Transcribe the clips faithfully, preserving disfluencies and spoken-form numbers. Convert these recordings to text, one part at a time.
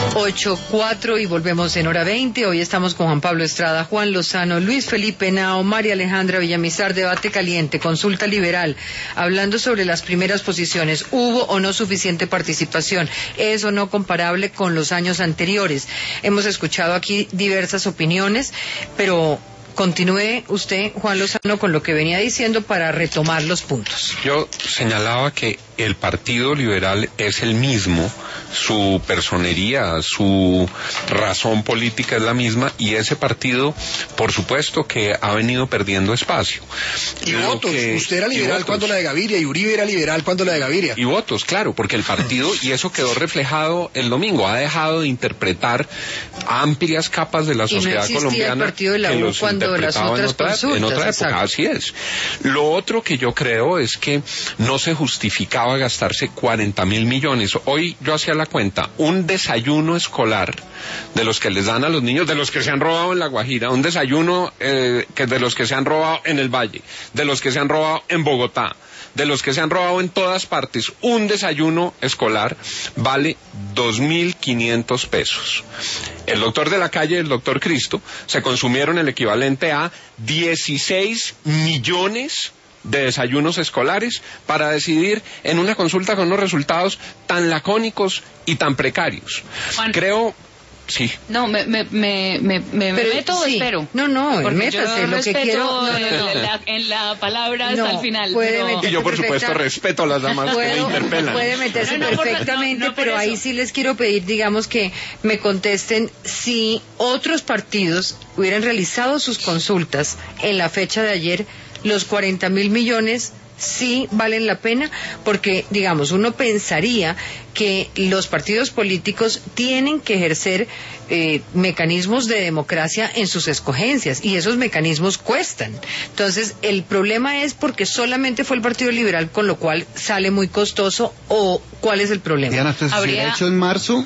ocho cuatro y volvemos en hora veinte. Hoy estamos con Juan Pablo Estrada, Juan Lozano, Luis Felipe Henao, María Alejandra Villamizar. Debate caliente, consulta liberal, hablando sobre las primeras posiciones. ¿Hubo o no suficiente participación? ¿Es o no comparable con los años anteriores? Hemos escuchado aquí diversas opiniones, pero continúe usted, Juan Lozano, con lo que venía diciendo para retomar los puntos. Yo señalaba que el Partido Liberal es el mismo, su personería, su razón política es la misma, y ese partido, por supuesto, que ha venido perdiendo espacio. Y Lo votos, que, usted era liberal cuando la de Gaviria, y Uribe era liberal cuando la de Gaviria. Y votos, claro, porque el partido, y eso quedó reflejado el domingo, ha dejado de interpretar amplias capas de la sociedad y no colombiana el partido de la que U los cuando las otras en otra, consultas, en otra época, exacto. Así es. Lo otro que yo creo es que no se justificaba gastarse cuarenta mil millones. Hoy yo hacía la cuenta, un desayuno escolar de los que les dan a los niños, de los que se han robado en La Guajira, un desayuno eh, que de los que se han robado en el Valle, de los que se han robado en Bogotá, de los que se han robado en todas partes, un desayuno escolar vale dos mil quinientos pesos. El doctor de la calle y el doctor Cristo se consumieron el equivalente a dieciséis millones de desayunos escolares para decidir en una consulta con unos resultados tan lacónicos y tan precarios. Juan. Creo... Sí. No, me, me, me, me, me Pero, meto o sí. espero. No, no, porque métase, yo lo que quiero... No, no, no, no. En, la, en la palabra hasta no, el final. Puede pero... Y yo, por supuesto, respeto a las damas que me interpelan. Puede meterse no, no, perfectamente, no, no, pero eso. ahí sí les quiero pedir, digamos, que me contesten si otros partidos hubieran realizado sus consultas en la fecha de ayer, los cuarenta mil millones... sí valen la pena, porque, digamos, uno pensaría que los partidos políticos tienen que ejercer eh, mecanismos de democracia en sus escogencias, y esos mecanismos cuestan. Entonces, el problema es porque solamente fue el Partido Liberal, con lo cual sale muy costoso, o ¿cuál es el problema? Diana, entonces, Habría... si hubiera hecho en marzo...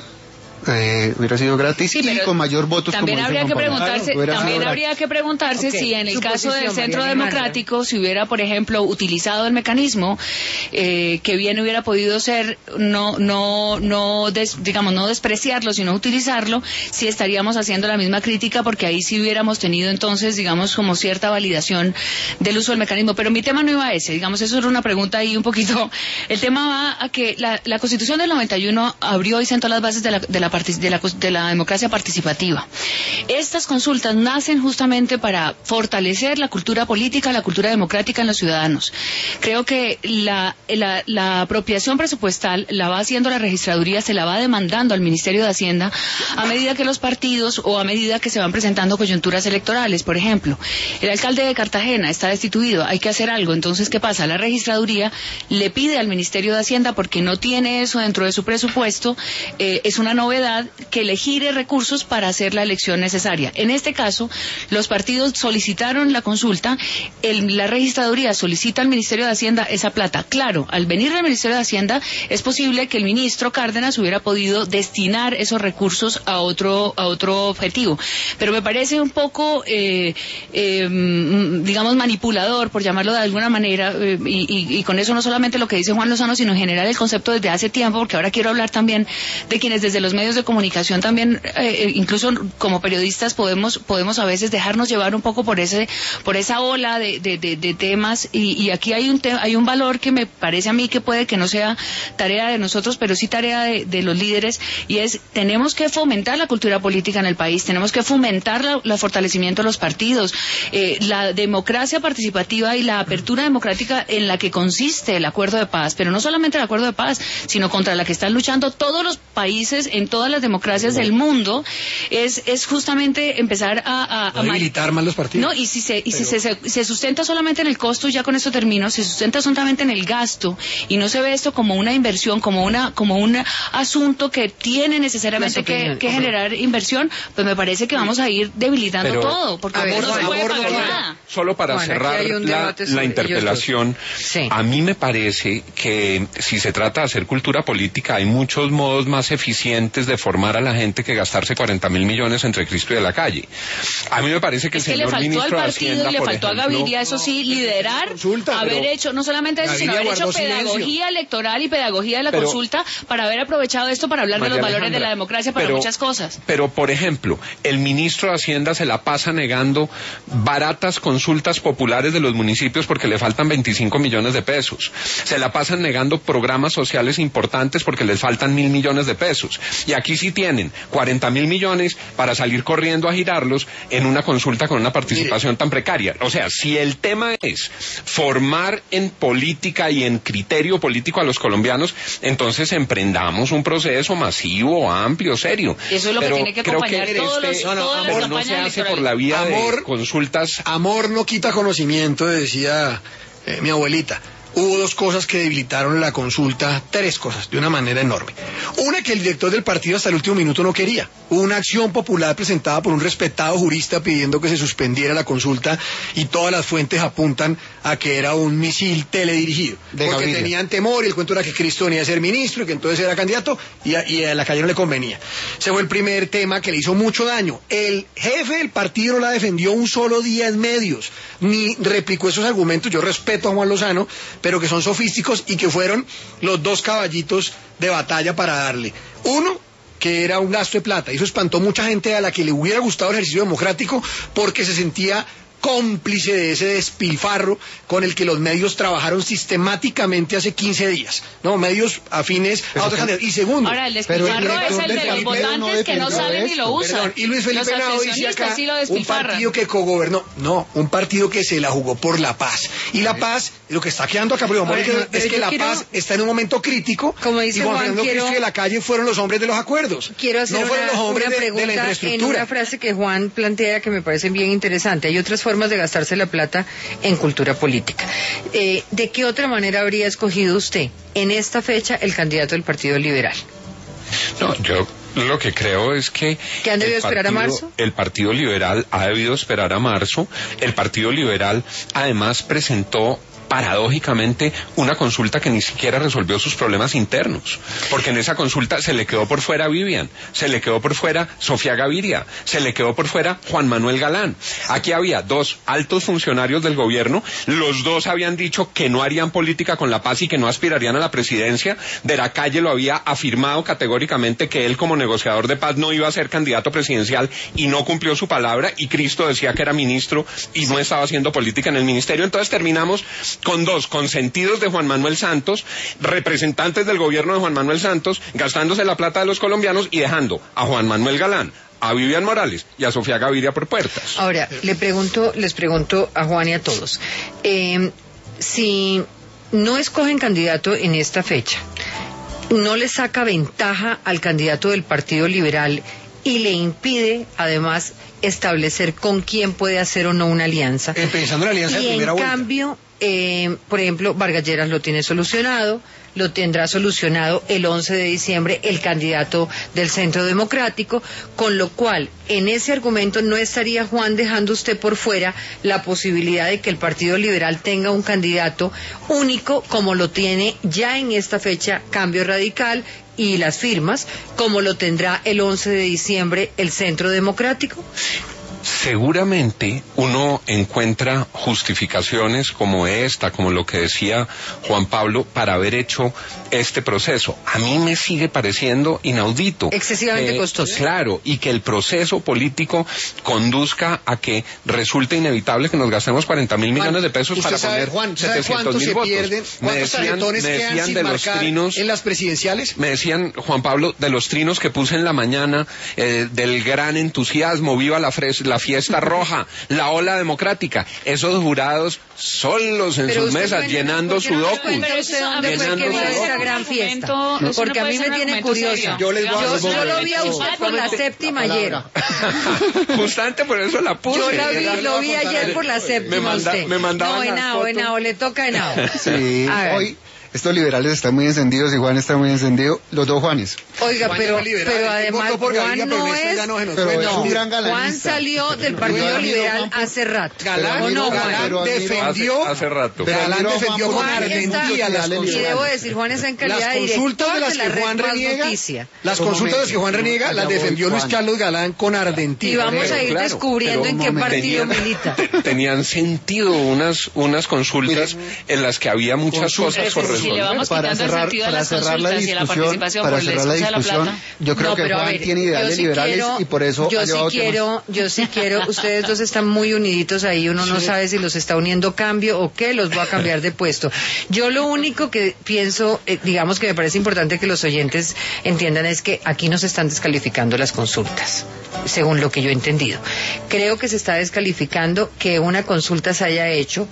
Eh, hubiera sido gratis sí, y con mayor votos. También como habría que compañero. preguntarse, Claro, también habría que preguntarse okay. si en el Su caso del posición, Centro María Democrático Alejandra. se hubiera, por ejemplo, utilizado el mecanismo eh, que bien hubiera podido ser, no, no, no, des, digamos, no despreciarlo, sino utilizarlo, si estaríamos haciendo la misma crítica, porque ahí sí hubiéramos tenido entonces, digamos, como cierta validación del uso del mecanismo. Pero mi tema no iba a ese, digamos, eso era una pregunta ahí un poquito. El tema va a que la, la Constitución del noventa y uno abrió y sentó las bases de la, de la, de la, de la la democracia participativa. Estas consultas nacen justamente para fortalecer la cultura política, la cultura democrática en los ciudadanos. Creo que la, la, la apropiación presupuestal la va haciendo la registraduría, se la va demandando al Ministerio de Hacienda a medida que los partidos o a medida que se van presentando coyunturas electorales. Por ejemplo, el alcalde de Cartagena está destituido, hay que hacer algo. Entonces, ¿qué pasa? La registraduría le pide al Ministerio de Hacienda, porque no tiene eso dentro de su presupuesto, eh, es una novedad, que le gire recursos para hacer la elección necesaria. En este caso, los partidos solicitaron la consulta, el, la registraduría solicita al Ministerio de Hacienda esa plata. Claro, al venir del Ministerio de Hacienda, es posible que el ministro Cárdenas hubiera podido destinar esos recursos a otro, a otro objetivo. Pero me parece un poco, eh, eh, digamos, manipulador, por llamarlo de alguna manera, eh, y, y, y con eso no solamente lo que dice Juan Lozano, sino en general el concepto desde hace tiempo, porque ahora quiero hablar también de quienes desde los medios de comunicación también También, eh, incluso como periodistas podemos podemos a veces dejarnos llevar un poco por ese por esa ola de, de, de, de temas, y, y aquí hay un te hay un valor que me parece a mí que puede que no sea tarea de nosotros, pero sí tarea de, de los líderes, y es, tenemos que fomentar la cultura política en el país, tenemos que fomentar la, el fortalecimiento de los partidos, eh, la democracia participativa y la apertura democrática en la que consiste el acuerdo de paz, pero no solamente el acuerdo de paz, sino contra la que están luchando todos los países en todas las democracias del mundo, es, es justamente empezar a, a, a debilitar más los partidos. No, y si se, y Pero... si se, se sustenta solamente en el costo, ya con esto termino, se sustenta solamente en el gasto, y no se ve esto como una inversión, como una, como un asunto que tiene necesariamente que, que generar inversión, pues me parece que vamos a ir debilitando Pero, todo, porque ver, no se puede pagar nada. solo para Juan, cerrar la, la interpelación, sí. A mí me parece que si se trata de hacer cultura política, hay muchos modos más eficientes de formar a la gente que gastarse cuarenta mil millones entre Cristo y de la calle. A mí me parece que es el que señor le faltó ministro al de partido Hacienda, y le por faltó ejemplo, a Gaviria, eso sí, liderar, consulta, haber hecho, no solamente eso, Gaviria sino haber hecho guardó pedagogía silencio. electoral y pedagogía de la Pero, consulta para haber aprovechado esto para hablar María de los valores Alejandra, de la democracia para pero, muchas cosas. Pero, por ejemplo, el ministro de Hacienda se la pasa negando baratas consultas populares de los municipios porque le faltan veinticinco millones de pesos. Se la pasan negando programas sociales importantes porque les faltan mil millones de pesos. Y aquí sí tienen cuarenta mil millones para salir corriendo a girarlos en una consulta con una participación Mire. tan precaria. O sea, si el tema es formar en política y en criterio político a los colombianos, entonces emprendamos un proceso masivo, amplio, serio. Eso es lo Pero que tiene que creo acompañar que todos este, los, no, no, todas las amor, no se hace por la vía amor, de consultas. Amor no quita conocimiento, decía eh, mi abuelita. Hubo dos cosas que debilitaron la consulta, tres cosas, de una manera enorme. Una, que el director del partido hasta el último minuto no quería. Hubo una acción popular presentada por un respetado jurista pidiendo que se suspendiera la consulta y todas las fuentes apuntan a que era un misil teledirigido. De porque Gaviria. tenían temor y el cuento era que Cristo venía a ser ministro y que entonces era candidato y a, y a la calle no le convenía. Ese fue el primer tema que le hizo mucho daño. El jefe del partido no la defendió un solo día en medios, ni replicó esos argumentos. Yo respeto a Juan Lozano, pero que son sofísticos y que fueron los dos caballitos de batalla para darle. Uno, que era un gasto de plata. Eso espantó mucha gente a la que le hubiera gustado el ejercicio democrático porque se sentía cómplice de ese despilfarro con el que los medios trabajaron sistemáticamente hace quince días, ¿no? Medios afines a otros candidatos. Y segundo, ahora el despilfarro es el de los votantes no que no salen y lo usan. Perdón, y Luis Felipe los Nao dice acá, sí lo un partido que cogobernó, no, un partido que se la jugó por la paz. Y la paz, lo que está quedando acá, pero, Ahora, es que, no, pero es que la quiero, paz está en un momento crítico, como dice y Juan Juan, Fernando quiero, Cristo y de la calle fueron los hombres de los acuerdos. Quiero hacer no fueron una, los hombres una de, pregunta de la infraestructura. en una frase que Juan plantea que me parece bien interesante. Hay otras formas de gastarse la plata en cultura política. Eh, ¿De qué otra manera habría escogido usted en esta fecha el candidato del Partido Liberal? No, yo lo que creo es que... ¿Que han debido esperar a marzo? El Partido Liberal ha debido esperar a marzo. El Partido Liberal además presentó paradójicamente una consulta que ni siquiera resolvió sus problemas internos, porque en esa consulta se le quedó por fuera Vivian, se le quedó por fuera Sofía Gaviria, se le quedó por fuera Juan Manuel Galán. Aquí había dos altos funcionarios del gobierno, los dos habían dicho que no harían política con la paz y que no aspirarían a la presidencia. De la Calle lo había afirmado categóricamente que él como negociador de paz no iba a ser candidato presidencial y no cumplió su palabra, y Cristo decía que era ministro y no estaba haciendo política en el ministerio. Entonces terminamos con dos consentidos de Juan Manuel Santos, representantes del gobierno de Juan Manuel Santos, gastándose la plata de los colombianos y dejando a Juan Manuel Galán, a Vivian Morales y a Sofía Gaviria por puertas. Ahora, le pregunto, les pregunto a Juan y a todos, eh, si no escogen candidato en esta fecha, ¿no le saca ventaja al candidato del Partido Liberal y le impide, además, establecer con quién puede hacer o no una alianza? Eh, pensando en la alianza de y primera en vuelta. cambio, eh, por ejemplo, Vargas Lleras lo tiene solucionado, lo tendrá solucionado el once de diciembre el candidato del Centro Democrático, con lo cual, en ese argumento no estaría, Juan, dejando usted por fuera la posibilidad de que el Partido Liberal tenga un candidato único, como lo tiene ya en esta fecha Cambio Radical y las firmas, como lo tendrá el once de diciembre el Centro Democrático. Seguramente uno encuentra justificaciones como esta, como lo que decía Juan Pablo, para haber hecho este proceso. A mí me sigue pareciendo inaudito. Excesivamente eh, costoso. Claro, y que el proceso político conduzca a que resulte inevitable que nos gastemos cuarenta mil millones de pesos para sabe, poner Juan, ¿sabe setecientos cuántos mil se votos. pierden? Me ¿Cuántos decían, tarjetones me quedan decían sin de los marcar trinos, en las presidenciales? me decían, Juan Pablo, de los trinos que puse en la mañana, eh, del gran entusiasmo, viva la, fres- la fiesta roja, la ola democrática. Esos jurados solos en Pero sus usted mesas, cuenta, llenando ¿por qué no nos sudokus. cuenta Pero usted eso, dónde fue llenando que vio sudokus. esta gran fiesta? Argumento- eso Porque no a puede mí ser me tiene argumento curiosa. serio. Yo les voy a Yo, dar yo lo vi a usted por la séptima ayer. Justamente por eso la puse. Yo la vi, Era- lo vi ayer por la séptima me, manda, usted. me mandaban No, las Henao, fotos. Henao, le toca Henao. Sí, A ver. hoy estos liberales están muy encendidos y Juan está muy encendido. Los dos Juanes. Oiga, Juan pero, era liberal, pero él además votó por Juan Gaviria, pero no Néstor es... ya no se nos pero fue, es no. un gran Juan galanista. salió del Partido Pero Liberal Juan- hace rato. Galán, ¿O no, Galán Juan? pero admiro- defendió, Hace- hace rato. Pero Galán admiro a Juan defendió por con Juan ser está- ardentía las y Y consultas. debo decir, Juan está en calidad Las de consultas director de las de la que red Juan Más reniega, Noticia. las Un consultas de las que Juan momento, reniega, allá las voy, defendió Luis Juan. Carlos Galán con Y ardentía. vamos a ir claro, descubriendo pero en qué un momento. partido Tenían- milita. Tenían sentido unas, unas consultas en las que había muchas Consultas, cosas por Si le resolver. vamos Para quitando el cerrar, sentido a para las cerrar la consultas y a la discusión, participación para por la cerrar la excusa de la discusión, plata. yo creo No, que pero a Juan ver, tiene ideales yo sí liberales quiero- y por eso yo ha sí llevado temas. quiero, yo sí quiero, ustedes dos están muy uniditos ahí, uno no sabe si los está uniendo cambio o qué, los voy a cambiar de puesto. Yo lo único que pienso, eh, digamos que me parece importante que los oyentes entiendan es que aquí no se están descalificando las consultas, según lo que yo he entendido. Creo que se está descalificando que una consulta se haya hecho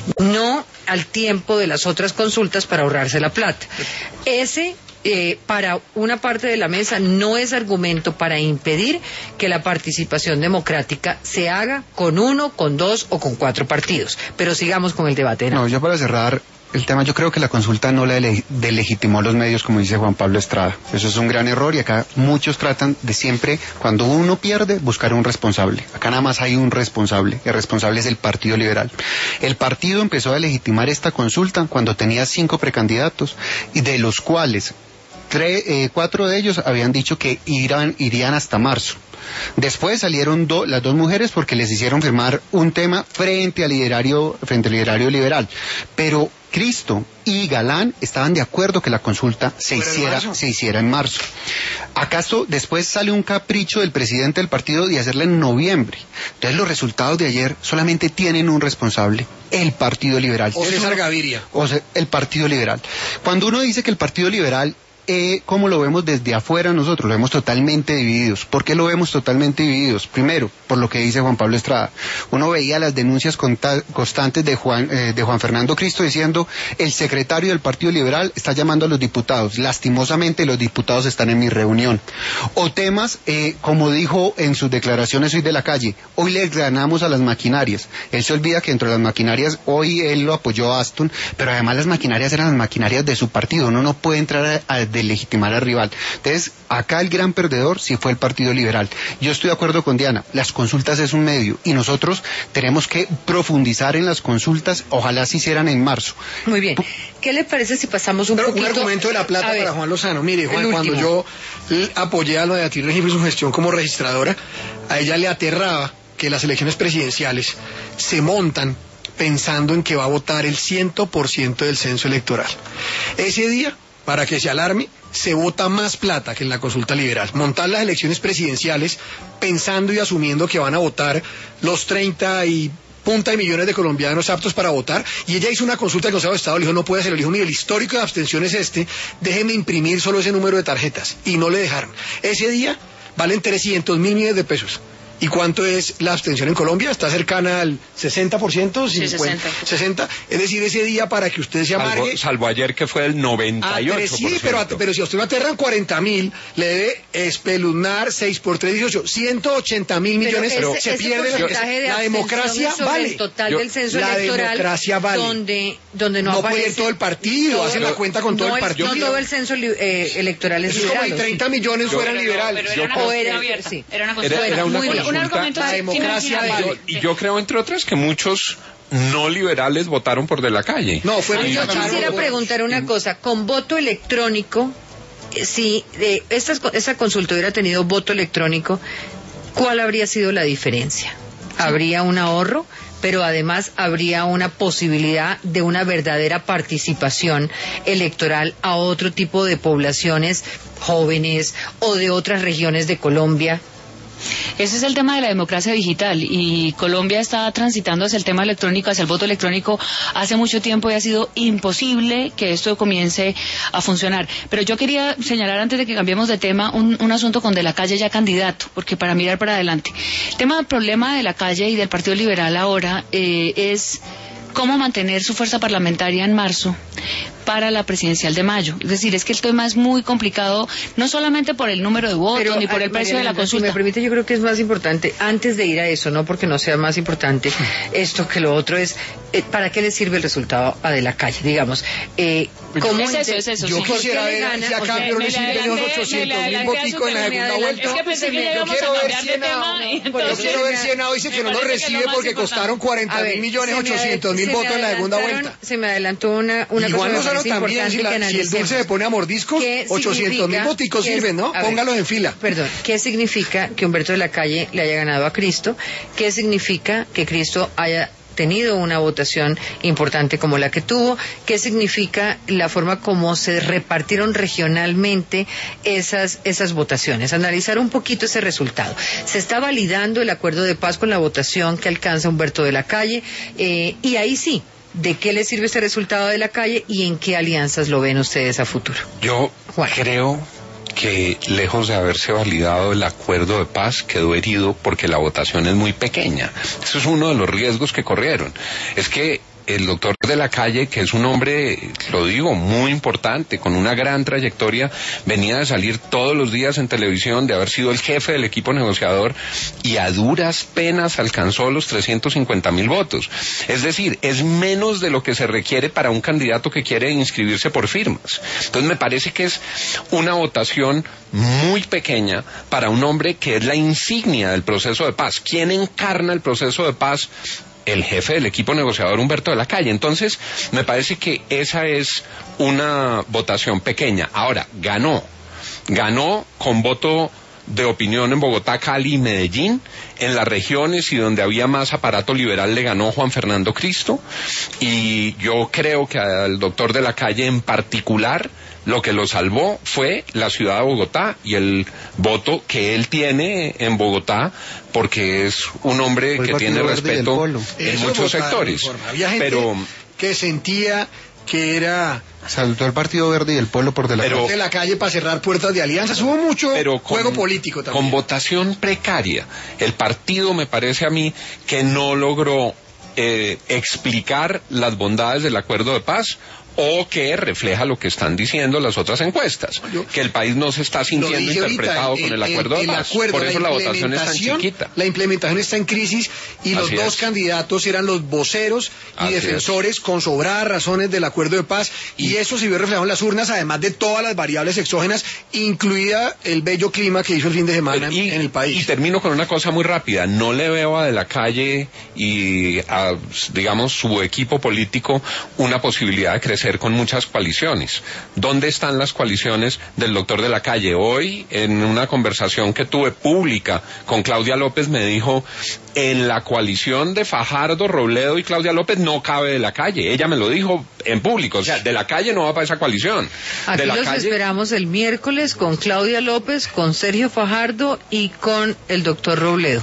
no al tiempo de las otras consultas para ahorrarse la plata. Ese Eh, para una parte de la mesa no es argumento para impedir que la participación democrática se haga con uno, con dos o con cuatro partidos. Pero sigamos con el debate. ¿no? No, yo para cerrar el tema, yo creo que la consulta no la ele- delegitimó los medios, como dice Juan Pablo Estrada. Eso es un gran error y acá muchos tratan de siempre, cuando uno pierde, buscar un responsable. Acá nada más hay un responsable. El responsable es el Partido Liberal. El partido empezó a legitimar esta consulta cuando tenía cinco precandidatos y de los cuales Tres, eh, cuatro de ellos habían dicho que irán, irían hasta marzo. Después salieron do, las dos mujeres porque les hicieron firmar un tema frente al liderario, frente al liderario liberal. Pero Cristo y Galán estaban de acuerdo que la consulta se hiciera, se hiciera en marzo. ¿Acaso después sale un capricho del presidente del partido de hacerla en noviembre? Entonces los resultados de ayer solamente tienen un responsable, el Partido Liberal. O César Gaviria. O sea, el Partido Liberal. Cuando uno dice que el Partido Liberal, Eh, ¿cómo lo vemos desde afuera nosotros? Lo vemos totalmente divididos. ¿Por qué lo vemos totalmente divididos? Primero, por lo que dice Juan Pablo Estrada. Uno veía las denuncias conta- constantes de Juan, eh, de Juan Fernando Cristo diciendo el secretario del Partido Liberal está llamando a los diputados. Lastimosamente los diputados están en mi reunión. O temas, eh, como dijo en sus declaraciones hoy de la calle, hoy le ganamos a las maquinarias. Él se olvida que dentro de las maquinarias, hoy él lo apoyó a Aston, pero además las maquinarias eran las maquinarias de su partido. Uno no puede entrar a, a de legitimar al rival. Entonces, acá el gran perdedor sí fue el Partido Liberal. Yo estoy de acuerdo con Diana, las consultas es un medio y nosotros tenemos que profundizar en las consultas, ojalá se hicieran en marzo. Muy bien. ¿Qué le parece si pasamos un Pero poquito? un argumento de la plata A ver, para Juan Lozano. Mire, Juan, el cuando último. yo l- apoyé a lo de Beatriz Regino y su gestión como registradora, a ella le aterraba que las elecciones presidenciales se montan pensando en que va a votar el cien por ciento del censo electoral. Ese día, para que se alarme, se vota más plata que en la consulta liberal. Montar las elecciones presidenciales pensando y asumiendo que van a votar los treinta y punta de millones de colombianos aptos para votar, y ella hizo una consulta del Consejo de Estado, le dijo, no puede hacer, le dijo, mire, el histórico de abstención es este, déjeme imprimir solo ese número de tarjetas, y no le dejaron. Ese día valen trescientos mil millones de pesos. ¿Y cuánto es la abstención en Colombia? ¿Está cercana al sesenta por ciento? Sí, cincuenta, sesenta. sesenta. Es decir, ese día para que usted se amargue... Salvo, salvo ayer que fue el noventa y ocho por ciento. Sí, pero, a- pero si a usted lo aterran cuarenta mil, le debe espeluznar seis por tres, dieciocho, ciento ochenta mil Pero millones, ese, se ese pierde la, porcentaje de la abstención democracia es sobre vale. el total Yo- del censo la electoral, democracia vale. donde, donde no, No aparece puede ir todo el partido, hacen la cuenta con todo no el partido. No todo el censo li- eh, electoral es Es como liberal. si ¿o sí? treinta millones fueran Pero no, liberales. pero era una Yo- consulta Era- abierta. sí. Era una Era, consulta era una muy bien. Un consulta. argumento La sí, democracia sí, vale. Y yo creo, entre otras, que muchos no liberales votaron por de la calle. No, fue Yo Richard quisiera Charo. preguntar una cosa, con voto electrónico, eh, si eh, estas, esta consulta hubiera tenido voto electrónico, ¿cuál habría sido la diferencia? ¿Habría un ahorro? Pero además habría una posibilidad de una verdadera participación electoral a otro tipo de poblaciones jóvenes o de otras regiones de Colombia. Ese es el tema de la democracia digital y Colombia está transitando hacia el tema electrónico, hacia el voto electrónico hace mucho tiempo y ha sido imposible que esto comience a funcionar. Pero yo quería señalar antes de que cambiemos de tema un, un asunto con De la Calle ya candidato, porque para mirar para adelante. El tema del problema de la Calle y del Partido Liberal ahora eh, es cómo mantener su fuerza parlamentaria en marzo para la presidencial de mayo. Es decir, es que el tema es muy complicado, no solamente por el número de votos, Pero, ni por el precio de la consulta. Si me permite, yo creo que es más importante, antes de ir a eso, no porque no sea más importante esto que lo otro, es eh, ¿para qué le sirve el resultado a De la Calle? Digamos, eh, ¿cómo es eso, es eso. Yo Sí. quisiera ver si a cambio no le sirven los ochocientos mil boticos en la segunda vuelta. Es que pensé que ya Yo íbamos a quiero ver cambiar si de Henao, tema, y yo entonces- quiero ver si Henao dice que no lo parece que es lo recibe más porque importante. costaron cuarenta A ver, mil millones se me ochocientos mil se me votos en la segunda adelantaron- vuelta. Se me adelantó una, una Igual cosa no que me solo parece también, importante si, que la- si el analicemos. dulce se pone a mordiscos, ¿Qué ochocientos mil significa boticos que es- sirven, ¿no? a ver, Póngalos en fila. Perdón, ¿qué significa que Humberto de la Calle le haya ganado a Cristo? ¿Qué significa que Cristo haya tenido una votación importante como la que tuvo? ¿Qué significa la forma como se repartieron regionalmente esas, esas votaciones? Analizar un poquito ese resultado. Se está validando el acuerdo de paz con la votación que alcanza Humberto de la Calle, eh, y ahí sí, ¿de qué le sirve este resultado de la Calle y en qué alianzas lo ven ustedes a futuro? Yo Juan. creo que lejos de haberse validado el acuerdo de paz, quedó herido porque la votación es muy pequeña. Eso es uno de los riesgos que corrieron. Es que el doctor de la Calle, que es un hombre, lo digo, muy importante, con una gran trayectoria, venía de salir todos los días en televisión, de haber sido el jefe del equipo negociador, y a duras penas alcanzó los trescientos cincuenta mil votos. Es decir, es menos de lo que se requiere para un candidato que quiere inscribirse por firmas. Entonces me parece que es una votación muy pequeña para un hombre que es la insignia del proceso de paz. ¿Quién encarna el proceso de paz? El jefe del equipo negociador, Humberto de la Calle. Entonces, me parece que esa es una votación pequeña. Ahora, ganó. Ganó con voto de opinión en Bogotá, Cali y Medellín. En las regiones y donde había más aparato liberal le ganó Juan Fernando Cristo. Y yo creo que al doctor de la Calle en particular, lo que lo salvó fue la ciudad de Bogotá y el voto que él tiene en Bogotá, porque es un hombre Fue el que tiene Partido Verde y el respeto Polo. en Eso muchos votaron, sectores. informa. Había gente Pero que sentía que era Saltó el Partido Verde y el Polo por de la Pero- de la Calle para cerrar puertas de alianzas. Hubo mucho pero con, juego político también. con votación precaria. El partido, me parece a mí, que no logró eh, explicar las bondades del acuerdo de paz, o que refleja lo que están diciendo las otras encuestas, Yo- que el país no se está Lo sintiendo dije ahorita, interpretado el- con el el- acuerdo el de paz. acuerdo, Por eso la votación es tan implementación- chiquita. La implementación está en crisis y los Así dos es. candidatos eran los voceros y Así defensores con sobradas razones del acuerdo de paz, y, Y- eso se vio reflejado en las urnas, además de todas las variables exógenas, incluida el bello clima que hizo el fin de semana y, en el país. y termino con una cosa muy rápida. No le veo a De la Calle y a, digamos, su equipo político una posibilidad de crecer con muchas coaliciones. ¿Dónde están las coaliciones del doctor De la Calle? Hoy, en una conversación que tuve pública con Claudia López, me dijo, en la coalición de Fajardo, Robledo y Claudia López no cabe De la Calle. Ella me lo dijo en público. O sea, De la Calle no va para esa coalición. Aquí De la los Calle... esperamos el miércoles con Claudia López, con Sergio Fajardo y con el doctor Robledo.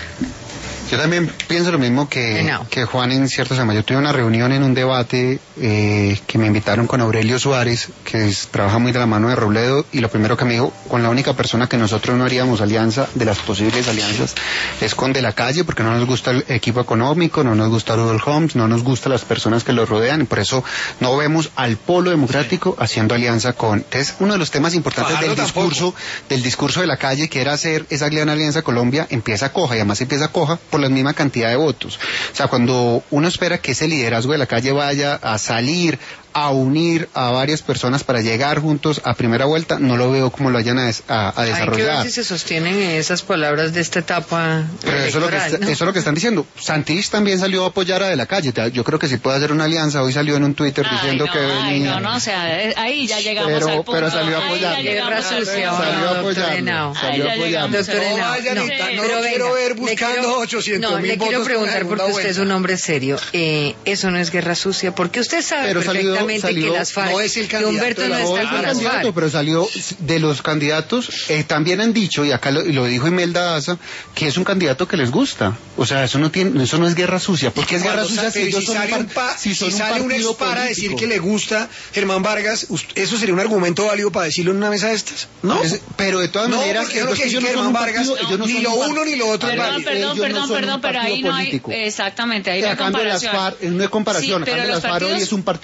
Yo también pienso lo mismo que, Henao. que Juan en cierto tema. Yo tuve una reunión en un debate eh, que me invitaron con Aurelio Suárez, que es- trabaja muy de la mano de Robledo, y lo primero que me dijo, con la única persona que nosotros no haríamos alianza, de las posibles alianzas, es con De la Calle, porque no nos gusta el equipo económico, no nos gusta Rudolf Holmes, no nos gustan las personas que lo rodean, y por eso no vemos al polo democrático haciendo alianza con... Entonces, uno de los temas importantes Fajardo del tampoco. discurso del discurso de la Calle, que era hacer esa gran alianza Colombia, empieza coja, y además empieza coja por la misma cantidad de votos. O sea, cuando uno espera que ese liderazgo de la Calle vaya a salir, a unir a varias personas para llegar juntos a primera vuelta, no lo veo como lo vayan a, des- a- a Hay que ver desarrollar. si se sostienen esas palabras de esta etapa Pero eso es, lo que electoral, está- ¿no? eso es lo que están diciendo. Santis también salió a apoyar a De la Calle. Yo creo que sí puede hacer una alianza. Hoy salió en un Twitter Ay, diciendo no, que ay, venía. no, no, o sea, eh, ahí ya llegamos Pero- al punto. pero salió a Ahí apoyar. ya llegamos Guerra al sucia, punto. Salió a doctor apoyarlo. Henao. Salió Ay, a ya apoyarlo. llegamos. Doctor No, Henao, vaya, no, Anita, no pero lo quiero venga, ver le buscando quiero- ochocientos no, mil le quiero votos en la preguntar segunda porque usted es vuelta. un hombre serio. Eh, eso no es guerra sucia, porque usted sabe Pero salió- perfectamente salió- que las FARC, no es el que candidato Humberto de no la está No es con el las candidato, FARC. pero salió de los candidatos, eh, también han dicho, y acá lo, y lo dijo Imelda Daza, que es un candidato que les gusta. O sea, eso no tiene, eso no es guerra sucia. Porque es guerra Cuando sucia sa- si pero ellos si son sale un, un, par- pa- si son si un sale un partido ex para decir político. que le gusta Germán Vargas, us- ¿eso sería un argumento válido para decirlo en una mesa de estas? No. Es- pero de todas No, maneras, porque yo no es que quiero ellos que no son Germán un Vargas, partido- ellos no ni son lo un par- uno ni lo otro. Perdón, Vale. perdón, ellos no perdón, son perdón, un pero ahí partido no hay, político. exactamente, ahí Y no a hay cambio de las comparación. FARC, no hay comparación, Sí, a pero cambio de los las FARC hoy partidos- es un partido político.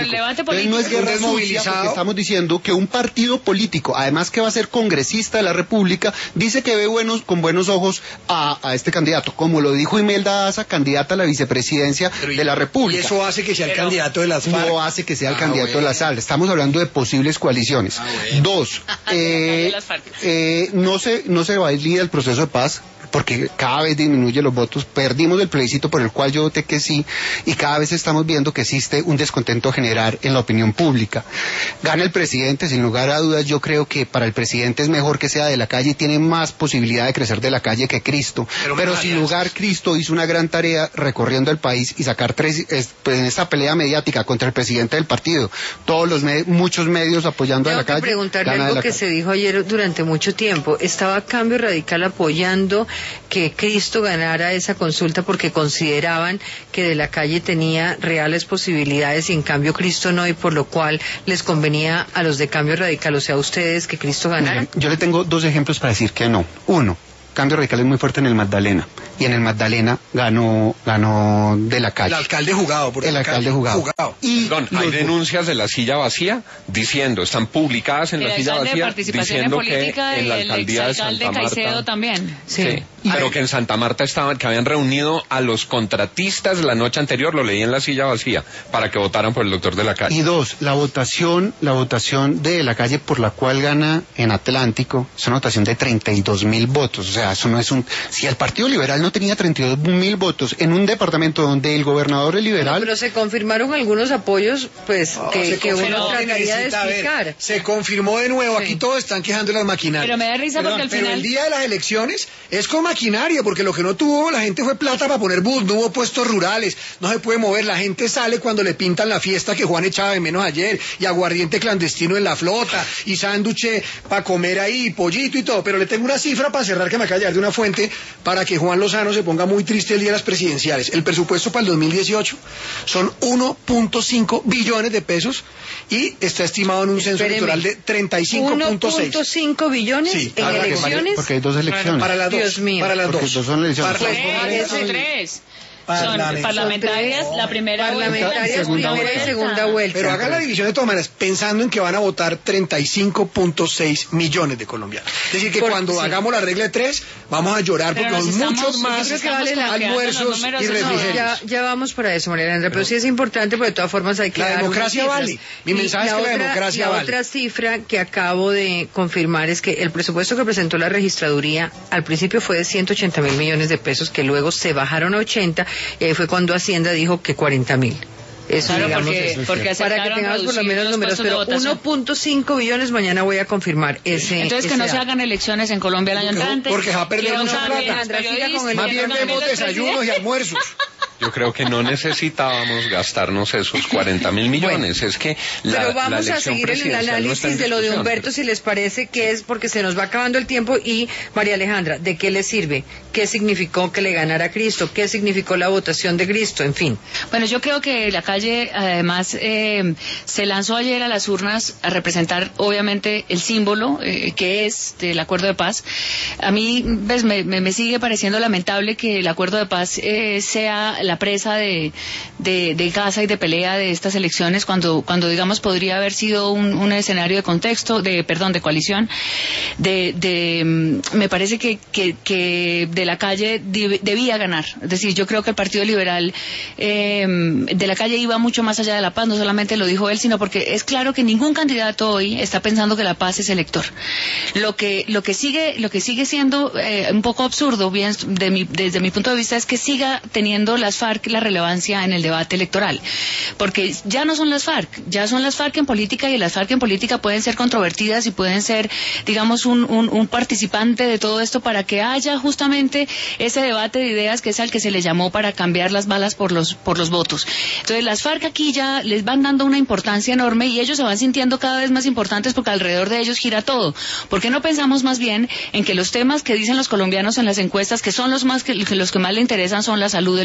el debate Entonces político. no es guerra Un sucia, desmovilizado. porque estamos diciendo que un partido político, además que va a ser congresista de la República, dice que ve buenos, con buenos ojos a, a este candidato, como lo dijo Imelda Daza, candidata a la vicepresidencia Pero y- de la República. Y eso hace que sea el Pero- candidato de las FARC. No hace que sea el Ah, candidato bueno. de la sala. Estamos hablando de posibles coaliciones. Ah, bueno. Dos, eh, De las FARC. eh, no se no se valida el proceso de paz porque cada vez disminuye los votos. Perdimos el plebiscito por el cual yo voté que sí y cada vez estamos viendo que existe un descontento general en la opinión pública. Gana el presidente, sin lugar a dudas. Yo creo que para el presidente es mejor que sea de la calle y tiene más posibilidad de crecer de la calle que Cristo. Pero Pero, más sin alianzas. lugar, Cristo hizo una gran tarea recorriendo el país y sacar tres, es- pues en esta pelea mediática contra el presidente del partido, todos los me- muchos medios apoyando a Tengo la que calle. preguntarle gana de algo la que calle. se dijo ayer durante mucho tiempo. ¿Estaba Cambio Radical apoyando que Cristo ganara esa consulta porque consideraban que de la calle tenía reales posibilidades y en cambio Cristo no, y por lo cual les convenía a los de Cambio Radical, o sea, a ustedes, que Cristo ganara? Miren, yo le tengo dos ejemplos para decir que no. Uno, Cambio Radical es muy fuerte en el Magdalena y en el Magdalena ganó ganó de la El calle. alcalde jugado. Por El alcalde jugado. Y Perdón, los hay vo- denuncias de la silla vacía diciendo, están publicadas en El la silla alcalde de vacía participación en diciendo que política en y la el alcaldía de exalcalde Santa Caicedo Marta también. Sí, Sí. pero que en Santa Marta estaban, que habían reunido a los contratistas la noche anterior, lo leí en la silla vacía, para que votaran por el doctor de la calle. Y dos, la votación, la votación de la calle por la cual gana en Atlántico es una votación de treinta y dos mil votos. O sea, eso no es un... Si el Partido Liberal no tenía treinta y dos mil votos en un departamento donde el gobernador es liberal... Pero se confirmaron algunos apoyos, pues, No, que, se que confirmó uno que trataría de necesita, a ver, explicar. se confirmó de nuevo, Sí. aquí todos están quejando de las maquinarias. Pero me da risa porque al pero final- el día de las elecciones es con maquinaria, porque lo que no tuvo la gente fue plata para poner bus, no hubo puestos rurales, no se puede mover, la gente sale cuando le pintan la fiesta que Juan echaba de menos ayer, y aguardiente clandestino en la flota, y sánduche para comer ahí, y pollito y todo, pero le tengo una cifra para cerrar que me acaba de llegar de una fuente, para que Juan Lozano se ponga muy triste el día de las presidenciales. El presupuesto para el dos mil dieciocho son uno punto cinco billones de pesos, y está estimado en un censo Espéreme. electoral de treinta y cinco uno punto seis. punto cinco billones Sí, en para que elecciones. Porque hay dos elecciones. Para las dos. Dios mío. Para las Porque dos. dos son elecciones. Para las Pues, dos. parece- Son tres. Parlamento. Son parlamentarias, la primera vuelta, Parlamentarias, segunda primera y vuelta. segunda vuelta. Pero hagan la división de todas maneras, pensando en que van a votar treinta y cinco punto seis millones de colombianos. Es decir, que Por- cuando sí. hagamos la regla de tres, vamos a llorar Pero porque nos son estamos- muchos yo más creo que vale la- almuerzos los números, y no, refrigerios. Ya, ya vamos para eso, María Alejandra, pero sí es importante, porque de todas formas hay que La dar democracia unas vale. cifras. Mi Y mensaje es que la otra- democracia la vale. otra cifra que acabo de confirmar es que el presupuesto que presentó la registraduría al principio fue de ciento ochenta mil millones de pesos, que luego se bajaron a ochenta, y ahí fue cuando Hacienda dijo que cuarenta mil. Eso, Claro, digamos, porque- eso. porque para que aceptaron tengamos por lo reducir menos los números, puestos de pero votación. uno punto cinco billones mañana voy a confirmar ese. Entonces que ese no se dato. hagan elecciones en Colombia el año Porque- entrante. porque va a perder Que no mucha cambien plata. los periodistas, Con el- Más que no bien cambien vemos los desayunos y presidentes. almuerzos. Yo creo que no necesitábamos gastarnos esos cuarenta mil millones. Es que la, Pero la vamos a elección seguir en el presidencial no está en análisis de lo de discusión. Humberto, si les parece que es porque se nos va acabando el tiempo. Y María Alejandra, ¿de qué le sirve? ¿Qué significó que le ganara Cristo? ¿Qué significó la votación de Cristo? En fin. Bueno, yo creo que la calle, además, eh, se lanzó ayer a las urnas a representar, obviamente, el símbolo eh, que es del acuerdo de paz. A mí, ves, me, me, me sigue pareciendo lamentable que el acuerdo de paz eh, sea la presa de, de, de caza y de pelea de estas elecciones, cuando, cuando digamos, podría haber sido un, un escenario de contexto, de, perdón, de coalición. De, de, mm, me parece que, que, que de la calle deb- debía ganar. Es decir, yo creo que el Partido Liberal eh, de la calle iba mucho más allá de la paz, no solamente lo dijo él, sino porque es claro que ningún candidato hoy está pensando que la paz es elector. Lo que, lo que sigue, lo que sigue siendo eh, un poco absurdo, bien, de mi, desde mi punto de vista, es que siga teniendo las FARC la relevancia en el debate electoral. Porque ya no son las FARC, ya son las FARC en política, y las FARC en política pueden ser controvertidas y pueden ser, digamos, un, un, un participante de todo esto para que haya justamente ese debate de ideas que es al que se le llamó para cambiar las balas por los, por los votos. Entonces las FARC aquí ya les van dando una importancia enorme y ellos se van sintiendo cada vez más importantes porque alrededor de ellos gira todo. ¿Por qué no pensamos más bien en que los temas que dicen los colombianos en las encuestas, que son los más que, que los que más le interesan, son la salud, el bienestar,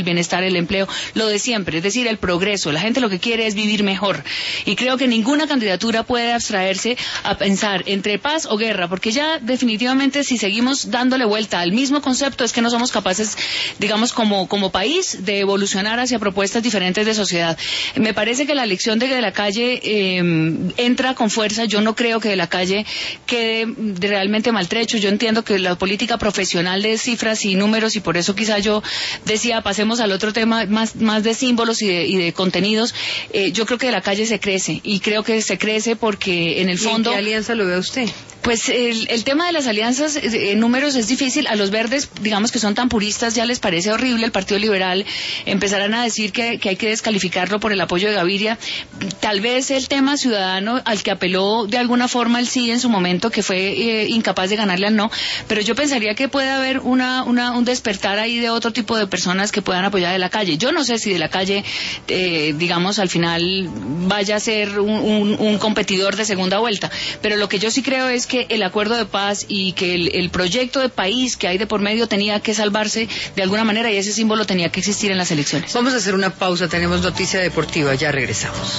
bienestar, el empleo, lo de siempre, es decir, el progreso. La gente lo que quiere es vivir mejor. Y creo que ninguna candidatura puede abstraerse a pensar entre paz o guerra, porque ya definitivamente si seguimos dándole vuelta al mismo concepto es que no somos capaces, digamos, como, como país, de evolucionar hacia propuestas diferentes de sociedad. Me parece que la elección de, de la calle eh, entra con fuerza. Yo no creo que de la calle quede realmente maltrecho. Yo entiendo que la política profesional de cifras y números, y por eso quizá yo decía, pasemos al otro tema más, más de símbolos y de, y de contenidos. Eh, yo creo que de la calle se crece, y creo que se crece porque en el fondo... ¿Y en qué alianza lo ve usted? Pues el, el tema de las alianzas en números es difícil. A los verdes, digamos que son tan puristas, ya les parece horrible. El Partido Liberal empezarán a decir que, que hay que descalificarlo por el apoyo de Gaviria. Tal vez el tema ciudadano al que apeló de alguna forma el sí en su momento, que fue eh, incapaz de ganarle al no, pero yo pensaría que puede haber una, una, un despertar ahí de otro tipo de personas que puedan apoyar de la calle. Yo no sé si de la calle, eh, digamos, al final vaya a ser un, un, un competidor de segunda vuelta, pero lo que yo sí creo es que que el acuerdo de paz y que el, el proyecto de país que hay de por medio tenía que salvarse de alguna manera, y ese símbolo tenía que existir en las elecciones. Vamos a hacer una pausa, tenemos noticia deportiva, ya regresamos.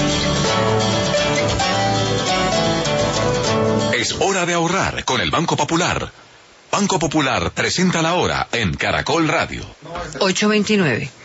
Es hora de ahorrar con el Banco Popular. Banco Popular presenta la hora en Caracol Radio. ocho veintinueve.